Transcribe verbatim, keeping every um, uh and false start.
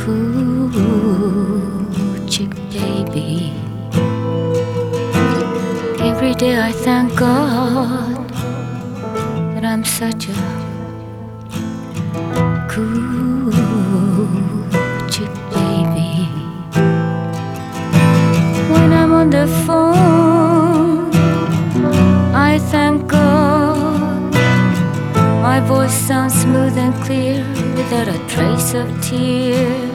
cool chick baby. Every day I thank God that I'm such a cool chick baby. When I'm on the phone, I thank God my voice sounds smooth and clear without a trace of tear.